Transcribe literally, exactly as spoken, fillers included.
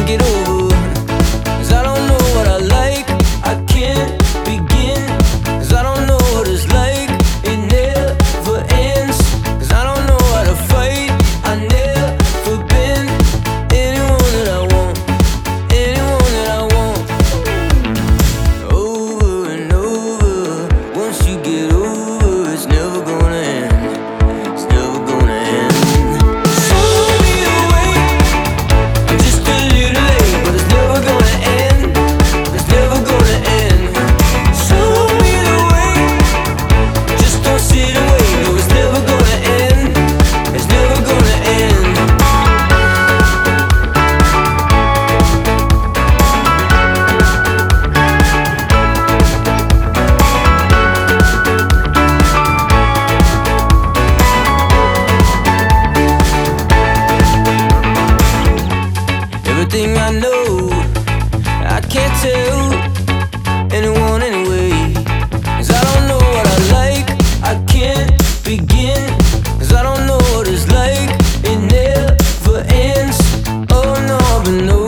get over. 'Cause I don't know what I like, I can't begin. 'Cause I don't know what it's like, it never ends. 'Cause I don't know how to fight, I never been anyone that I want, anyone that I want. Over and over, once you get over, it's never gonna end, it's never gonna end. Show me the way, I'm just a little late, but it's never gonna end, it's never gonna end. Show me the way, just don't sit away, no, it's never gonna end, it's never gonna end. Everything I know, I can't tell anyone anyway. 'Cause I don't know what I like, I can't begin. 'Cause I don't know what it's like, it never ends. Oh no, I've been